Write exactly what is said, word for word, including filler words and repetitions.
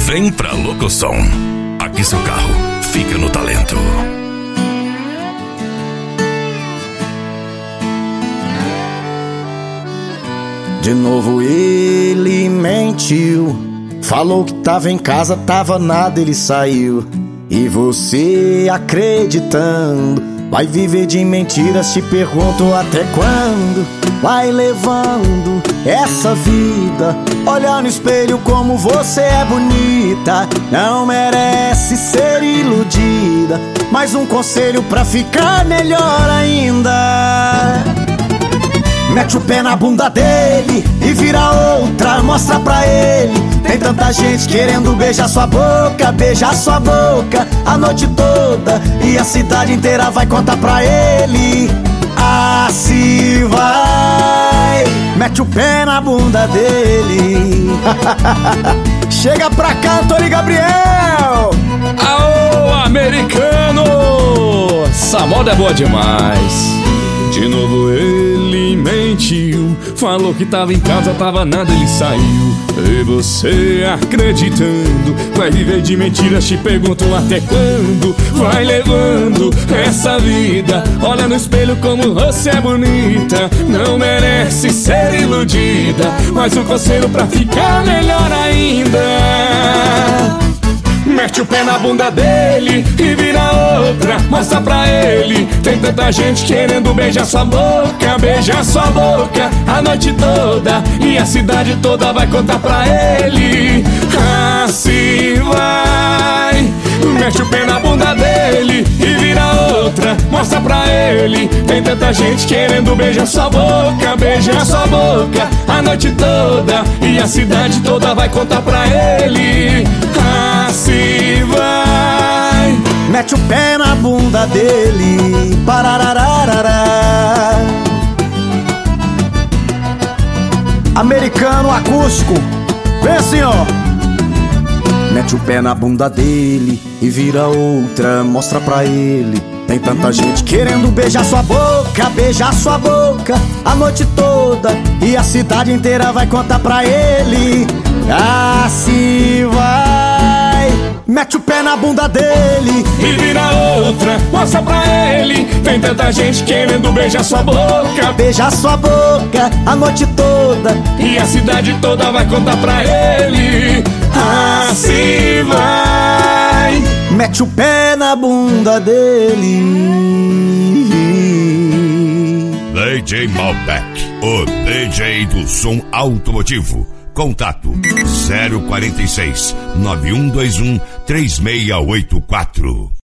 Vem pra Locosom. Aqui seu carro fica no talento. De novo ele mentiu. Falou que tava em casa, tava nada, ele saiu. E você acreditando, vai viver de mentiras, te pergunto até quando. Vai levando essa vida, olha no espelho como você é bonita. Não merece ser iludida, mais um conselho pra ficar melhor ainda. Mete o pé na bunda dele e vira outra, mostra pra ele. Tem tanta gente querendo beijar sua boca, beijar sua boca a noite toda, e a cidade inteira vai contar pra ele. Assim vai. Mete o pé na bunda dele. Chega pra cá, Antônio Gabriel. Aô, americano! Essa moda é boa demais. De novo ele mentiu. Falou que tava em casa, tava nada, ele saiu. E você acreditando, vai viver de mentiras, te pergunto até quando. Vai levando essa vida, olha no espelho como você é bonita. Não merece ser iludida, mais um conselho pra ficar melhor ainda. Mete o pé na bunda dele e vira outra, mostra pra ele. Tem tanta gente querendo beijar sua boca, beijar sua boca a noite toda, e a cidade toda vai contar pra ele. Assim vai. Mete o pé na bunda dele e vira outra, mostra pra ele. Tem tanta gente querendo beijar sua boca, beijar sua boca a noite toda, e a cidade toda vai contar pra ele. Assim vai. Mete o pé na bunda dele. Pararararará. Americano acústico. Vem assim, ó. Mete o pé na bunda dele e vira outra, mostra pra ele. Tem tanta gente querendo beijar sua boca, beijar sua boca a noite toda, e a cidade inteira vai contar pra ele. Assim vai. Mete o pé na bunda dele e vira outra, mostra pra ele. Tem tanta gente querendo beijar sua boca, beijar sua boca a noite toda, e a cidade toda vai contar pra ele. Assim vai. Mete o pé na bunda dele. D J Malbec, o D J do som automotivo. Contato zero quarenta e seis, nove um dois um, três seis oito quatro.